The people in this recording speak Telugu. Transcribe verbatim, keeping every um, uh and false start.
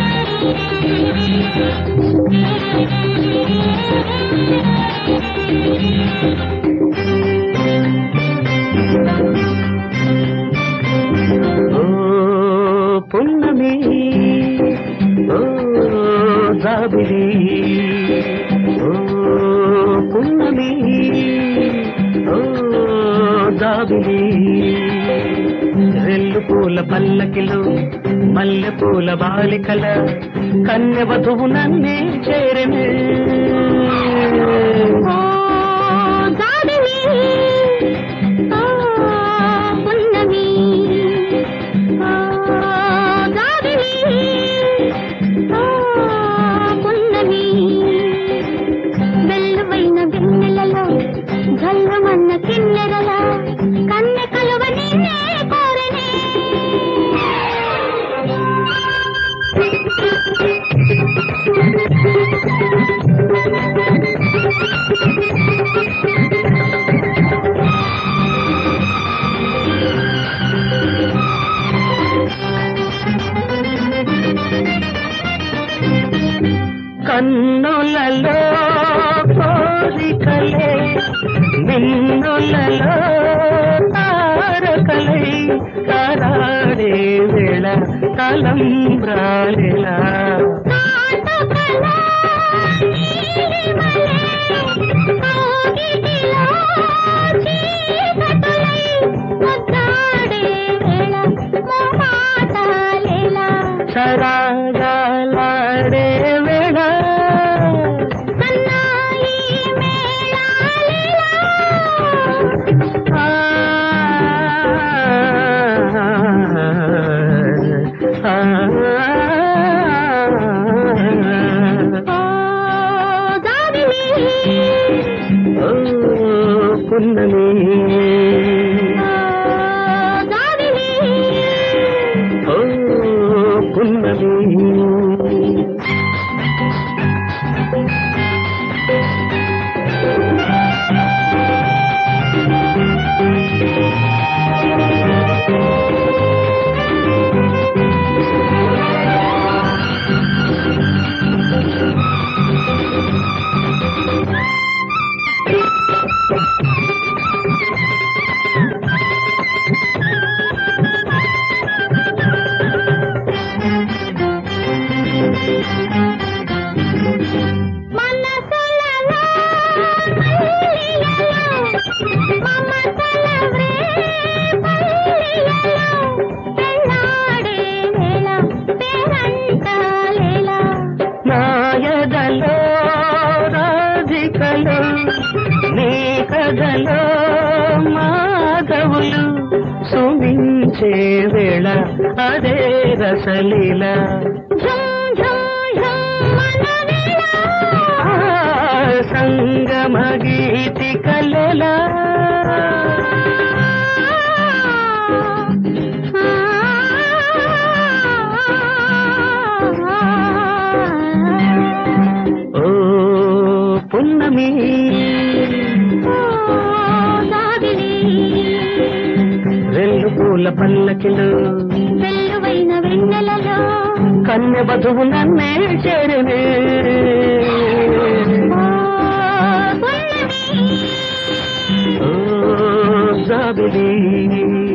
పున్నమి ఓ జాబిలి ఓ పున్నమి ఓ జాబిలి రెల్లు పూల పల్లకిలో మల్లె పూల బాలికల కన్య వధువు నన్నే చేరనే జల్లమన్న కిన్నెరల కన్నె కలువ నిన్నే కోరనే కన్నులలో కోరికలే మిన్నులలో తారకలై కరాడే వేళ తలంబ్రాలెలా సరాగాలాడే వేళ పున్నమి ఓ పున్నమి నాయదలో రాధికలో నీ కథలో మాధవులు సుమించే వేళ అదే రసలీల సంగమ గీతి కలలా పున్నమి రెల్లు పూల పల్లకిలో వెల్లువైన వెన్నెలలో కన్య వధువు నన్నే చేరనే జాబిలి